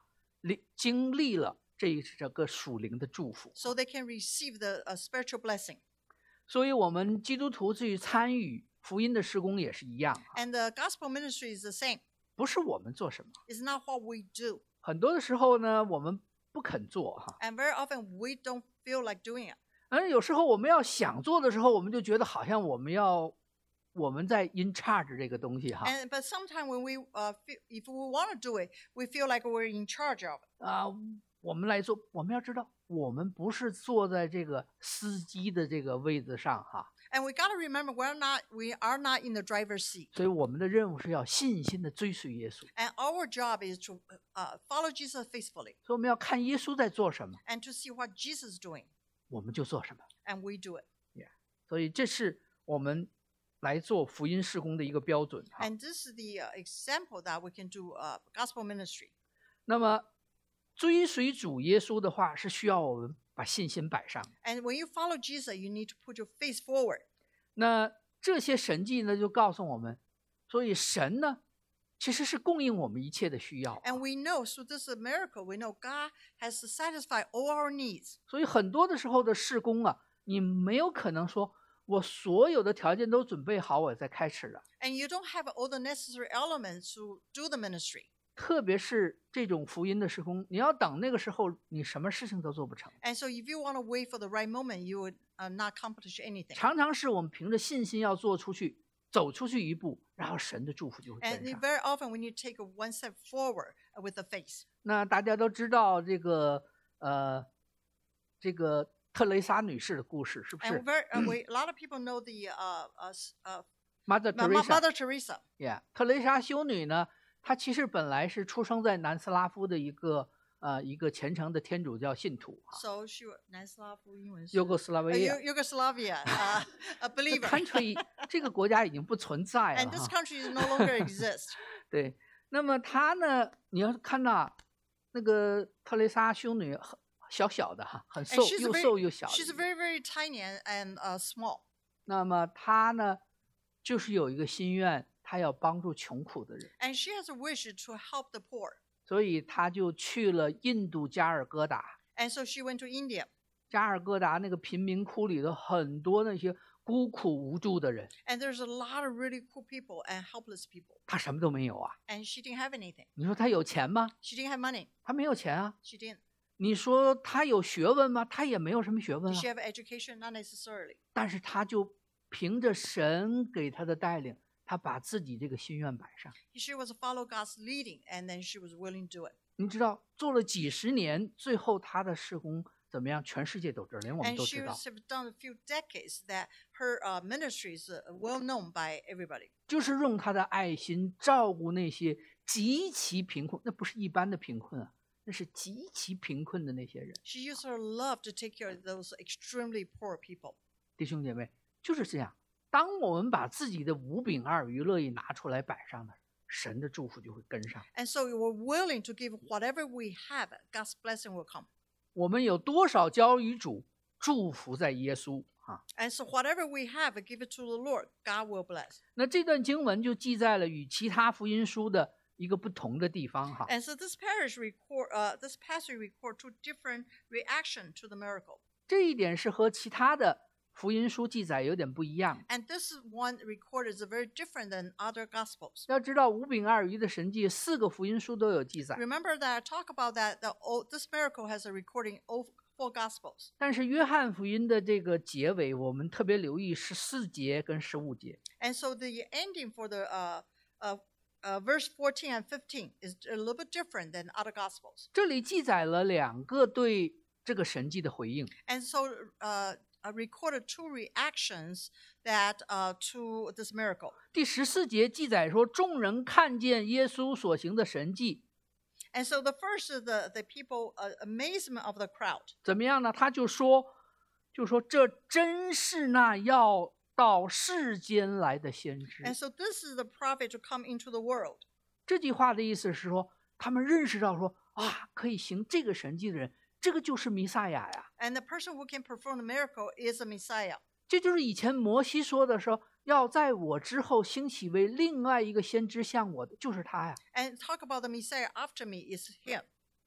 历经历了这这个属灵的祝福。 so they can receive the uh, spiritual blessing. 所以我们基督徒去参与福音的事工也是一样， And the gospel ministry is the same. 不是我们做什么， It's not what we do. 很多的时候呢我们不肯做哈， And very often we don't feel like doing it. 而有时候我们要想做的时候，我们就觉得好像我们要我们在 in charge 这个东西哈。 And but sometimes when we uh, feel, if we want to do it, we feel like we're in charge of it. 啊、我们来做，我们要知道，我们不是坐在这个司机的这个位子上哈， And we got to remember we're not we are not in the driver's seat. 所以我们的任务是要信心的追随耶稣， And our job is to uh, follow Jesus faithfully 所以我们要看耶稣在做什么， and to see what Jesus is doing, 我们就做什么。 and we do it. 所以这是我们来做福音事工的一个标准哈。 And this is the uh, example that we can do uh, gospel ministry. 那么追随主耶稣的话，是需要我们把信心摆上。 And when you follow Jesus, you need to put your face forward. 那这些神迹呢，就告诉我们，所以神呢，其实是供应我们一切的需要。 And we know through this miracle, we know God has satisfied all our needs. 所以很多的时候的事工啊，你没有可能说我所有的条件都准备好，我再开始了。 And you don't have all the necessary elements to do the ministry. 特别是这种福音的事工，你要等那个时候，你什么事情都做不成。 And so if you want to wait for the right moment, you would uh, not accomplish anything. 常常是我们凭着信心要做出去，走出去一步，然后神的祝福就会 And 跟上。 very often we need to take a one step forward with the faith. 那大家都知道这个呃，这个特蕾莎女士的故事，是不 And 是 very, uh, we, a lot of people know the uh, uh, s- uh, ？Mother Ma- Ma- Teresa， Mother Teresa. yeah， 特蕾莎修女呢，她其实本来是出生在南斯拉夫的一个呃一个虔诚的天主教信徒啊， So she was 南斯拉夫英文是尤哥斯拉 uh, 维亚 Yu- Yugoslavia, uh, a 这 believer. country 这个国家已经不存在 And 了 this 哈。 country no longer exists. 对，那么她呢，你要看到那个特蕾莎修女很小小的哈，很 And 瘦， she's 又 very, 瘦又小的 she's 一个。 very, very tiny and, and uh, small. 那么她呢，就是有一个心愿，她要帮助穷苦的人。 And she has a wish to help the poor. 所以他就去了印度加尔各答。 And so she went to India. 加尔各答那个贫民窟里头，很多那些孤苦无助的人， And there's a lot of really cool people and helpless people. 他什么都没有啊。 And she didn't have anything. 你说他有钱吗？ She didn't have money. 他没有钱啊。 She didn't. 你说他有学问吗？他也没有什么学问 Did 啊 she。have education? Not necessarily. 但是他就凭着神给他的带领，他把自己这个心愿摆上。 She was follow God's leading, and then she was willing to do it. 你知道，做了几十年，最后他的事工怎么样？全世界都知道，连我们 And 都 she 知道。 was have done a few decades that her uh, ministry is uh, well known by everybody. 就是用他的爱心照顾那些极其贫困，那不是一般的贫困啊，那是极其贫困的那些人。 She used her love to take care of those extremely poor people. 弟兄姐妹，就是这样。当我们把自己的五饼二鱼乐意拿出来摆上的，神的祝福就会跟上。 And so we're willing to give whatever we have, God's blessing will come. 我们有多少交于主，祝福在耶稣啊。 And so whatever we have, give it to the Lord, God will bless. 那这段经文就记载了与其他福音书的一个不同的地方哈。 And so this parish record, uh, this passage record two different reaction to the miracle. 这一点是和其他的福音书记载有点不一样。 And this one record is very different than other gospels. 要知道五饼二鱼的神迹，四个福音书都有记载。 Remember that I talk about that the, oh, this miracle has a recording of four gospels. 但是约翰福音的这个结尾，我们特别留意十四节跟十五节。 And so the ending for the uh, uh, uh, verse fourteen and fifteen is a little bit different than other gospels. 这里记载了两个对这个神迹的回应。 And so uh, I recorded two reactions that uh, to this miracle. 第十四节记载说，众人看见耶稣所行的神迹， And so the first is the, the people uh, amazement of the crowd. 怎么样呢？他就说，就说这真是那要到世间来的先知。 And so this is the prophet to come into the world. 这句话的意思是说，他们认识到说啊，可以行这个神迹的人，这个就是弥赛亚呀。 And the person who can perform the miracle is a Messiah. 这就是以前摩西说的说，要在我之后兴起为另外一个先知像我的，就是他呀。 And talk about the Messiah after me is him.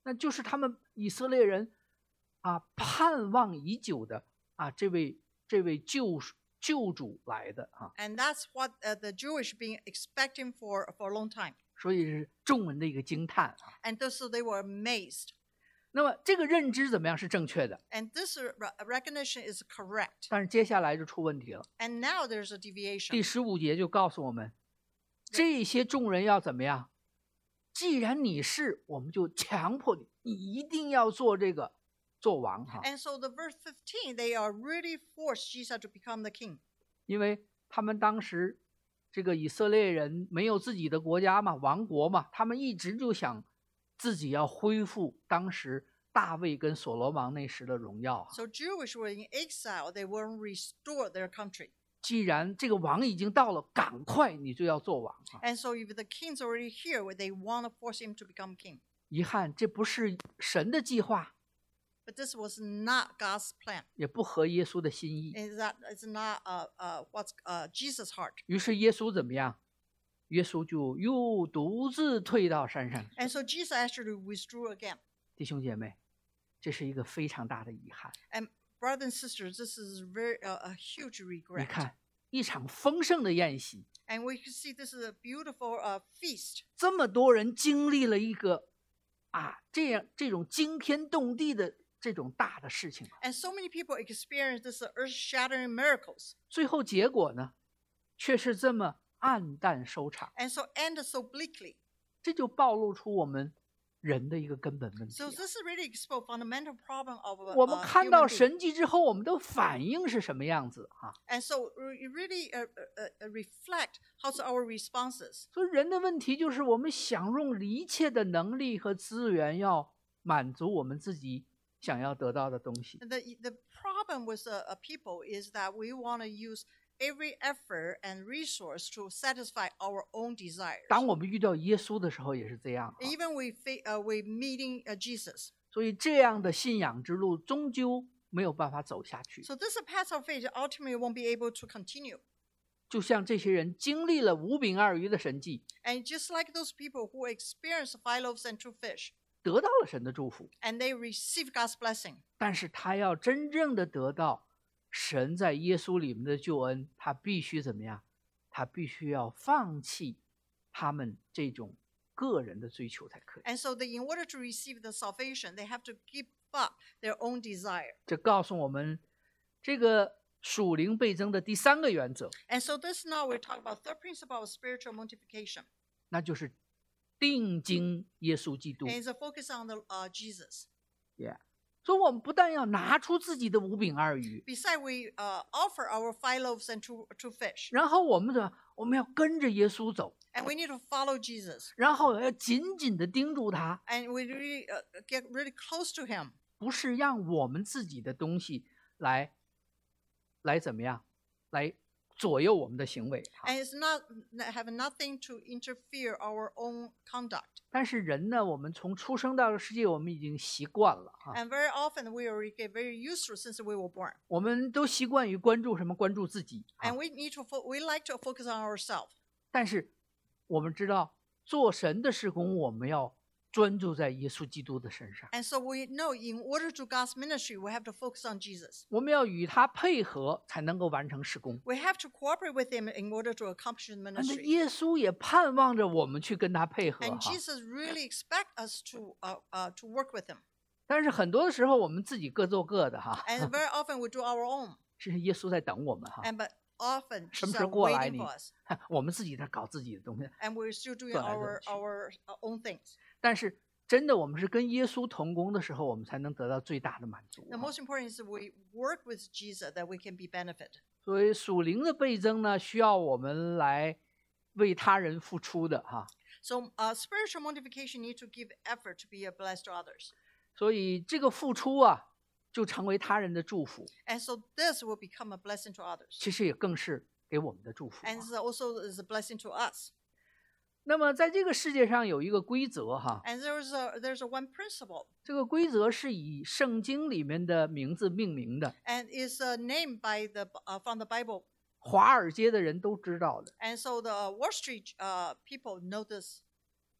那就是他们以色列人啊盼望已久的啊这位这位救救主来的啊， And that's what uh, the Jewish been expecting for, for a long time. 所以是众人的一个惊叹啊。 And thus they were amazed. 那么这个认知怎么样是正确的？ And this re- recognition is correct. 但是接下来就出问题了。 And now there's a 第 deviation. 十五节就告诉我们，这些众人要怎么样？既然你是，我们就强迫你，你一定要做这个做王哈。 And so the verse fifteen, they are really forced Jesus to become the king. 因为他们当时这个以色列人没有自己的国家嘛，王国嘛，他们一直就想自己要恢复当时大卫跟所罗门那时的荣耀啊。 So Jewish were in exile. They won't restore their country. 既然这个王已经到了，赶快你就要做王啊！ And so if the king's already here, they want to force him to become king. 遗憾，这不是神的计划， But this was not God's plan. 也不合耶稣的心意。 Is that it's not uh, uh, what's uh, Jesus' heart. 于是耶稣怎么样？耶稣就又独自退到山上去。 And so Jesus actually withdrew again. 弟兄姐妹，这是一个非常大的遗憾。 And brothers and sisters, this is very uh, a huge 你 regret. 看，一场丰盛的宴席， And we can see this is a beautiful uh, feast. 这么多人经历了一个啊这样这种惊天动地的这种大的事情， And so many people experience this uh, earth-shattering miracles. 最后结果呢，却是这么暗淡收场。 And so ended so bleakly. 这就暴露出我们人的一个根本问题 So 啊。 this is really expose fundamental problem of uh, 我们 uh, 看到 human being. 神迹之后，我们的反应是什么样子啊？ And so it really uh, uh, uh, reflect how's our responses. 所以人的问题就是，我们想用一切的能力和资源，要满足我们自己想要得到的东西。 The, the problem with uh, uh, people is that we want to use every effort and resource to satisfy our own desires. 当我们遇到耶稣的时候，也是这样啊。 Even we fa- uh, we meeting uh, Jesus. 所以这样的信仰之路，终究没有办法走下去。 So this path of faith ultimately won't be able to continue. 就像这些人经历了五饼二鱼的神迹， And just like those people who experienced five loaves and two fish, 得到了神的祝福， and they receive God's blessing. 但是他要真正的得到神在耶稣里面的救恩，他必须怎么样？他必须要放弃他们这种个人的追求才可以。 And so they, in order to receive the salvation, they have to give up their own desire. 这告诉我们，这个属灵倍增的第三个原则， And so this now we're talking about third principle of spiritual mortification. 那就是定睛耶稣基督。 And it's a focus on the uh, Jesus. Yeah. 所以，我们不但要拿出自己的五饼二鱼， Besides, we uh, offer our five loaves and two, two fish. 然后我们的我们要跟着耶稣走， And we need to follow Jesus. 然后要紧紧的盯住他， And we really uh, get really close to him. 不是让我们自己的东西来来怎么样，来左右我们的行为啊。 And it's not have nothing to interfere our own conduct. 但是人呢，我们从出生到这世界，我们已经习惯了啊， And very often we already get very used to it since we were born. 我们都习惯于关注什么？关注自己啊 And。we need to fo- we like to focus on ourselves. 但是我们知道，做神的事工，我们要专注在耶稣基督的身上， And so we know in order to God's ministry, we have to focus on Jesus. 我们要与他配合，才能够完成事工。 We have to cooperate with him in order to accomplish the 那 ministry. 耶稣也盼望着我们去跟他配合 And 哈。 Jesus really expect us to uh, uh, to work with him. 但是很多的时候，我们自己各做各的哈， And very often we do our own. 是耶稣在等我们哈， And but often 什么 Jesus 时候 are 过来 waiting 你 for us. 我们自己在搞自己的东西。 And we're still doing 做来做 our 去。 our uh, own things. 但是真的，我们是跟耶稣同工的时候，我们才能得到最大的满足 The 哈。 most important is we work with Jesus that we can be benefit. 所以属灵的倍增呢，需要我们来为他人付出的哈。 So uh, spiritual mortification need to give effort to be a blessed to others. 所以这个付出啊，就成为他人的祝福， And so this will become a blessing to others. 其实也更是给我们的祝福啊。 And this also is a blessing to us. 那么在这个世界上有一个规则哈， And there's a there's a one principle, 这个规则是以圣经里面的名字命名的， and is uh, named by the uh, from the Bible. 华尔街的人都知道的。 And so the Wall Street uh, people know this.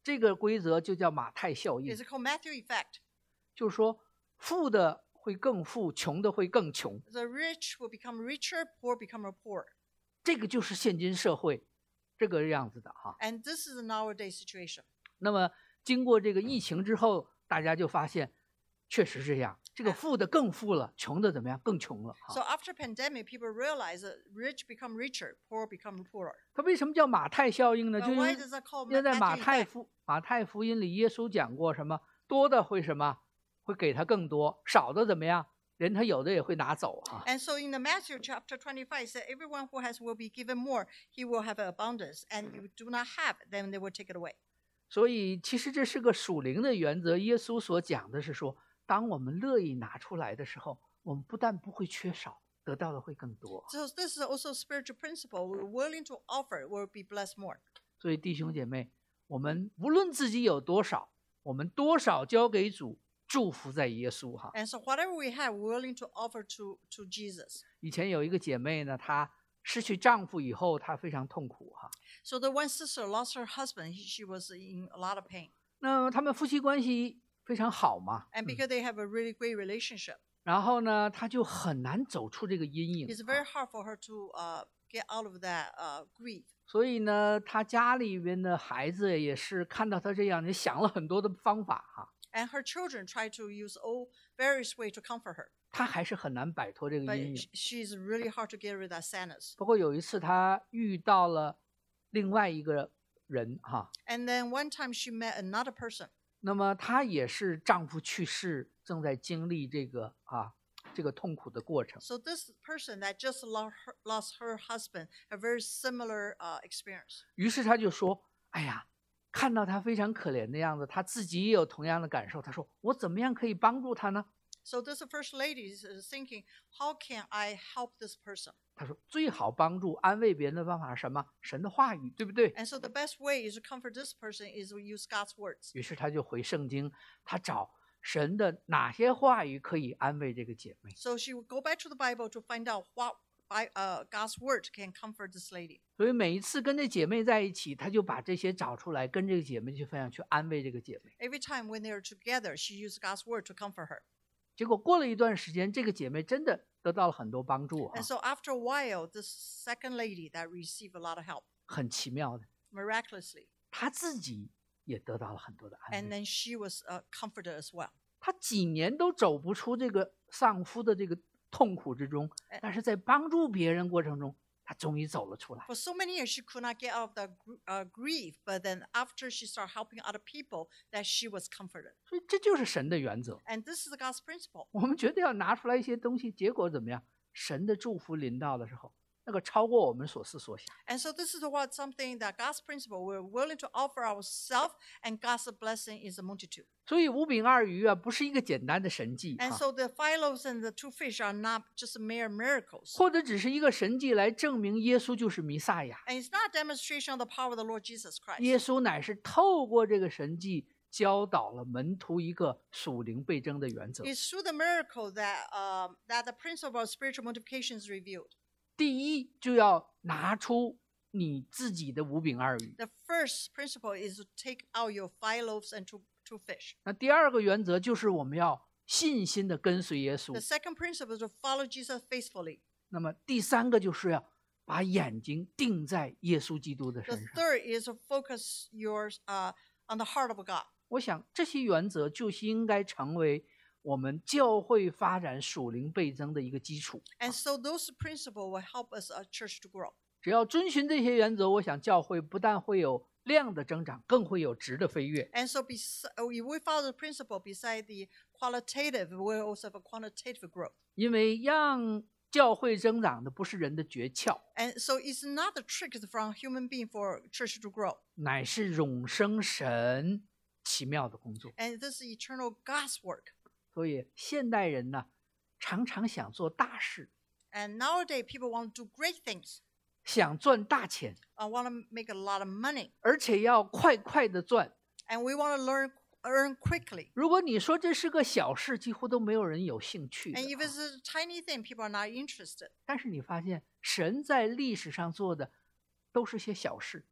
这个规则就叫马太效应， It's called Matthew effect. 就是说富的会更富，穷的会更穷。 The rich will become richer, poor become poor. 这个就是现今社会这个样子的哈。 And this is the nowadays situation. 那么经过这个疫情之后，大家就发现确实这样，这个富的更富了，穷的怎么样更穷了哈。 So after pandemic, people realize that rich become richer, poor become poorer. 它为什么叫马太效应呢？ But 就 why 因 does that call 因为在 Matthew 马太 effect? 福马太福音里，耶稣讲过什么？多的会什么？会给他更多，少的怎么样？连他有的也会拿走哈。 And so in the Matthew chapter twenty-five, it said, everyone who has will be given more, he will have abundance. And you do not have, then they will take it away. 所以其实这是个属灵的原则。耶稣所讲的是说，当我们乐意拿出来的时候，我们不但不会缺少，得到的会更多。 So this is also a spiritual principle. We're willing to offer, we'll be blessed more. 所以弟兄姐妹，我们无论自己有多少，我们多少交给主，祝福在耶稣哈。 And so whatever we have, we're willing to offer to, to Jesus. 以前有一个姐妹呢，她失去丈夫以后，她非常痛苦哈。 So the one sister lost her husband. He, she was in a lot of pain. 那他们夫妻关系非常好嘛， And because they have a really great relationship, 然后呢，她就很难走出这个阴影 it's 啊。 very hard for her to uh, get out of that uh, grief. 所以呢，她家里边的孩子也是看到她这样，也想了很多的方法哈， And her children try to use all various ways to comfort her. 她还是很难摆脱这个 But 阴影。 sh- she's really hard to get rid of that sadness. 不过有一次，她遇到了另外一个人哈， And then one time she met another person. 那么她也是丈夫去世，正在经历这个啊这个痛苦的过程。 So this person that just lost her, lost her husband, a very similar uh, experience. 于是她就说：“哎呀，看到他非常可怜的样子，她自己也有同样的感受。她说：我怎么样可以帮助他呢？ So this first lady is is thinking, how can I help this person? 她说最好帮助安慰别人的方法是什么？神的话语，对不对？ And so the best way is to comfort this person is to use God's words. 于是她就回圣经，她找神的哪些话语可以安慰这个姐妹。 So she would go back to the Bible to find out what by, uh, God's word can comfort this lady. 所以每一次跟这姐妹在一起，她就把这些找出来，跟这个姐妹去分享，去安慰这个姐妹。 Every time when they are together, she used God's word to comfort her. 结果过了一段时间，这个姐妹真的得到了很多帮助啊 And，so after a while, this second lady that received a lot of help, 很奇妙的， miraculously, 她自己也得到了很多的安 and 慰。 then she was uh, comforted as well. 她几年都走不出这个丧夫的这个痛苦之中，但是在帮助别人过程中，她终于走了出来。 For so many years, she could not get out of the gr- uh, grief, but then after she started helping other people, that she was comforted. 所以这就是神的原则。 And this is God's principle. 我们觉得要拿出来一些东西，结果怎么样？神的祝福临到的时候，那个超过我们所思所想。 And so this is what something that God's principle, we're willing to offer ourselves, and God's blessing is a multitude. 所以五饼二鱼啊，不是一个简单的神迹 And 啊， so the five loaves and the two fish are not just mere miracles. 或者只是一个神迹来证明耶稣就是弥赛亚。 And it's not a demonstration of the power of the Lord Jesus Christ. 耶稣乃是透过这个神迹教导了门徒一个属灵倍增的原则。 It's through the miracle that um, that the principle of spiritual multiplication is revealed. 第一，就要拿出你自己的五饼二鱼。 The first principle is to take out your five loaves and two, two fish. 那第二个原则就是我们要信心的跟随耶稣 The。second principle is to follow Jesus faithfully. 那么第三个就是要把眼睛定在耶稣基督的 The 身上。 third is to focus yours uh, on the heart of God. 我想这些原则就是应该成为我们教会发展属灵倍增的一个基础。 And so those principles will help us, a church, to grow. 只要遵循这些原则，我想教会不但会有量的增长，更会有质的飞跃。 And so bes- if we follow the principle beside the qualitative, we will also have a quantitative growth. 因为让教会增长的不是人的诀窍， And so it's not the trick from human being for church to grow. 乃是永生神奇妙的工作。 And this is eternal God's work. 所以现代人呢，常常想做大事， And nowadays, people want to do great things, 想赚大钱， uh, want to make a lot of money, 而且要快快的赚。 and we want to learn earn quickly. 如果你说这是个小事，几乎都没有人有兴趣的 And if 啊 it's a tiny thing, people are not interested. 但是你发现，神在历史上做的都是些小事，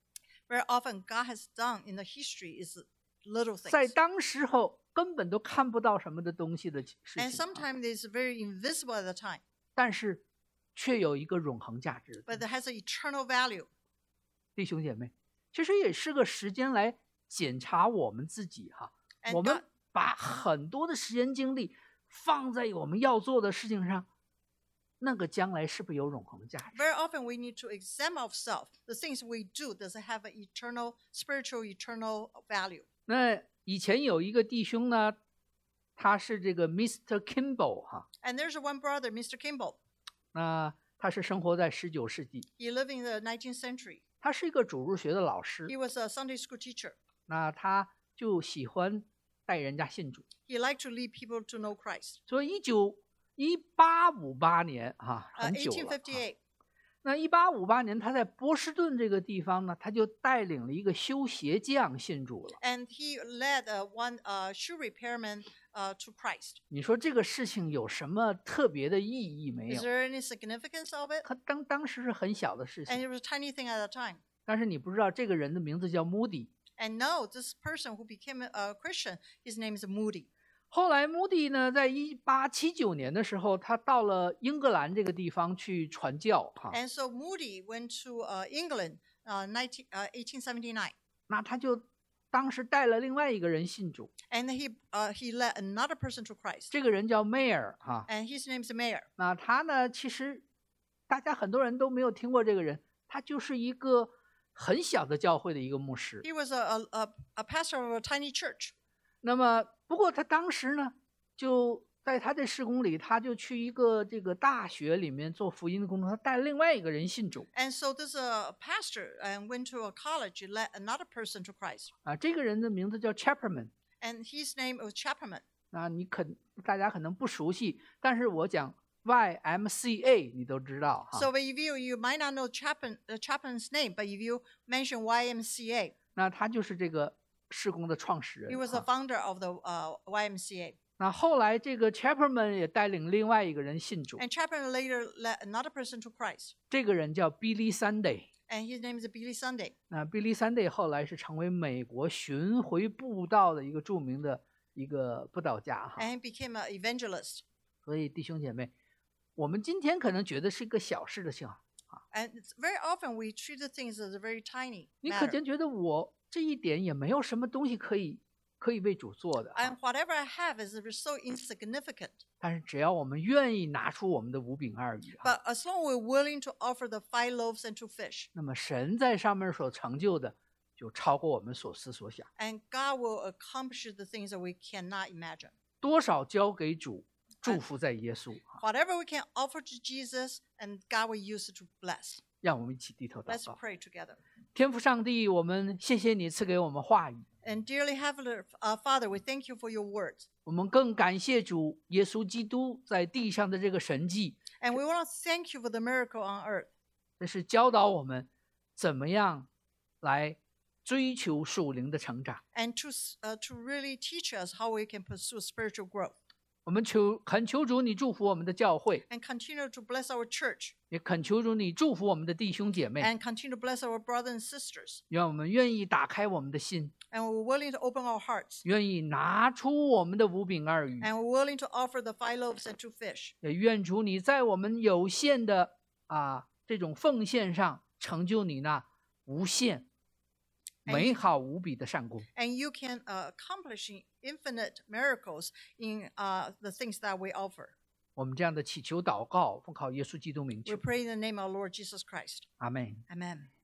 Very often, God has done in the history is little 在 things. 当时候根本都看不到什么的东西的事 And 情、啊， sometimes it's very invisible at the time, 但是却有一个永恒价值的东 but 西。 it has an eternal value. 弟兄姐妹，其实也是个时间来检查我们自己哈、 And 我们 God, 把很多的时间精力放在我们要做的事情上，那个将来是不是有永恒的价值？ very often we need to examine ourselves. The things we do, does it have an eternal, spiritual, eternal value? 那以前有一个弟兄呢，他是这个 Mister Kimball 哈、 And there's one brother, Mister Kimball. 那他是生活在十九世纪， He lived in the nineteenth century. 他是一个主日学的老师， He was a Sunday school teacher. 那他就喜欢带人家信主， He liked to lead people to know Christ. 所以一九一八五八年哈、 Uh, 很久了、啊。 eighteen fifty-eight. 那一八五八年，他在波士顿这个地方呢，他就带领了一个修鞋匠信主了。 And he led uh, one uh, shoe repairman uh, to Christ. 你说这个事情有什么特别的意义没 Is 有？ there any significance of it? 他当当时是很小的事 And 情， it was a tiny thing at the time. 但是你不知道这个人的名字叫 Moody。 And no, this person who became a, a Christian, his name is Moody. 后来 Moody 呢，在一八七九年的时候，他到了英格兰这个地方去传教哈、 And so Moody went to uh, England uh, nineteen, uh, eighteen seventy-nine. 那他就当时带了另外一个人信主， And he, uh, he led another person to Christ. 这个人叫 Mayer 哈、 And his name is Mayer. 那他呢，其实大家很多人都没有听过这个人，他就是一个很小的教会的一个牧师。 He was a, a, a, a pastor of a tiny church. 那么，不过他当时呢，就在他的事工里，他就去一个这个大学里面做福音的工作，他带另外一个人信主 And so this uh, pastor and went to a college, led another person to Christ. 啊。这个人的名字叫 Chapman， And his name was Chapman. 啊，你可大家可能不熟悉，但是我讲 Y M C A 你都知道哈。 So if you, you might not know Chapman, uh, Chapman's name, but if you mention Y M C A, 那他就是这个事工的创始 he 人 was the 哈。 founder of the uh, Y M C A. 那后来这个 Chapman 也带领另外一个人信主， And Chapman later led another person to Christ. 这个人叫 Billy Sunday。 And his name is Billy Sunday. 那 Billy Sunday 后来是成为美国巡回布道的一个著名的一个布道家哈。 And he became an evangelist. 所以弟兄姐妹，我们今天可能觉得是一个小事的情况， And it's very often we treat the things as very tiny 你可 matter. 能觉得我这一点也没有什么东西可以可以为主做的哈， And whatever I have is so insignificant. 但是只要我们愿意拿出我们的五饼二鱼哈， But as long as we're willing to offer the five loaves and two fish, 那么神在上面所成就的就超过我们所思所想。 and God will accomplish the things that we cannot imagine. 多少交给主，祝福在耶稣哈。 Whatever we can offer to Jesus, and God will use it to bless. 让我们一起低头祷 Let's 告。 pray together. 天父上帝，我们谢谢你赐给我们话语， And dearly Heavenly uh, Father, we thank you for your words. 我们更感谢主耶稣基督在地上的这个神迹， And we want to thank you for the miracle on earth. 这是教导我们怎么样来追求属灵的成长。 And to, uh, to really teach us how we can pursue spiritual growth. 我们求恳求主你祝福我们的教会， And continue to bless our church. 也恳求主你祝福我们的弟兄姐妹， And continue to bless our brothers and sisters. 愿我们愿意打开我们的心， And we're willing to open our hearts. 愿意拿出我们的五饼二鱼， And we're willing to offer the five loaves and two fish. 也愿主你在我们有限的啊这种奉献上成就你那无限美好无比的善功。 And you can uh, accomplish infinite miracles in uh, the things that we offer. 我们这样的祈求祷告，奉靠耶稣基督名 We 求， pray in the name of our Lord Jesus Christ. 阿门。 Amen.